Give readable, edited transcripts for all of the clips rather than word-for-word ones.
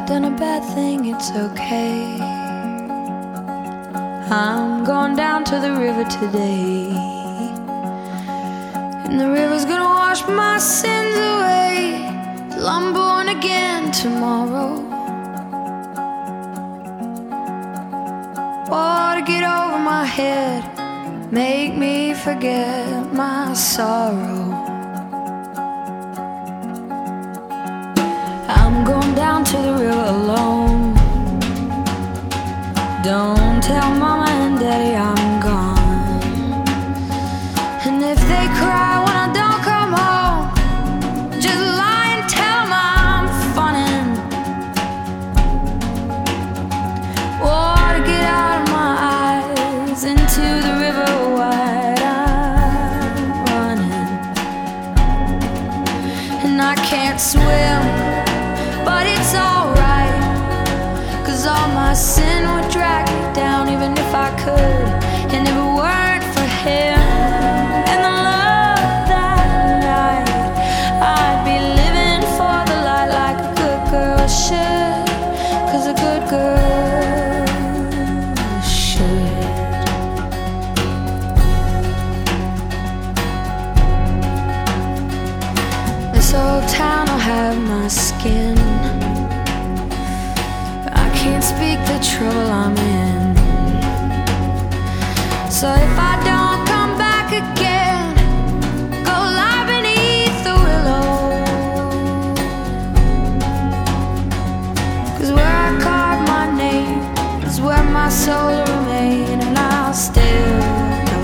done a bad thing, it's okay. I'm going down to the river today, and the river's gonna wash my sins away till I'm born again tomorrow. Water get over my head, make me forget my sorrow. I'm going down to the river alone. Don't tell mama and daddy I'm gone. And if they cry when I don't come home, just lie and tell them I'm funning. Water get out of my eyes, into the river wide I'm running. And I can't swim, but it's alright, 'cause all my sin would drag me down even if I could. And if it weren't for him and the love that night, I'd be living for the light like a good girl should, 'cause a good girl should. This old town will have my skin. I can't speak the trouble I'm in. So if I don't come back again, go lie beneath the willow, 'cause where I carved my name is where my soul will remain, and I'll still go.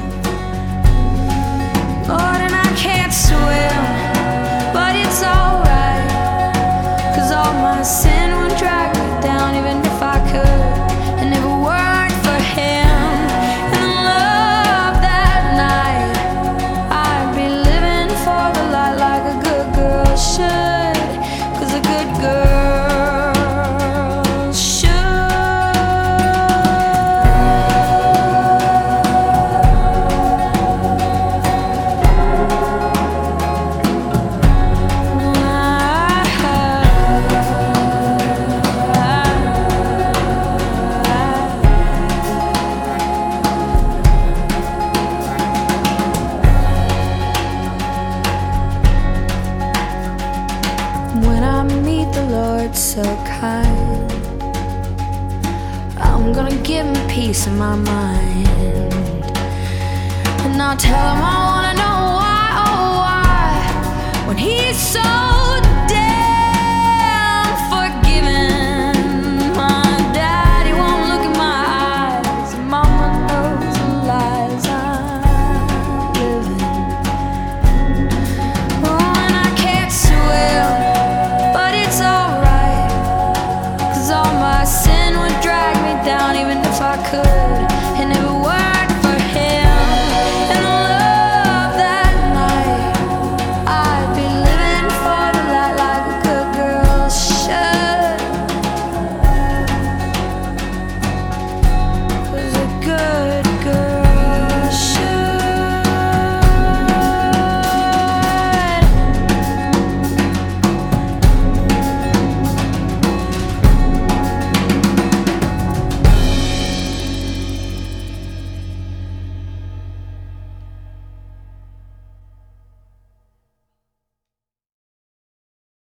Lord, and I can't swim, but it's alright, 'cause all my sin would drag me down even if I could. And if it weren't for him and the love that night, I'd be living for the light like a good girl should, 'cause a good girl should. When I meet the Lord so kind, I'm gonna give him peace in my mind, and I'll tell him I wanna know why.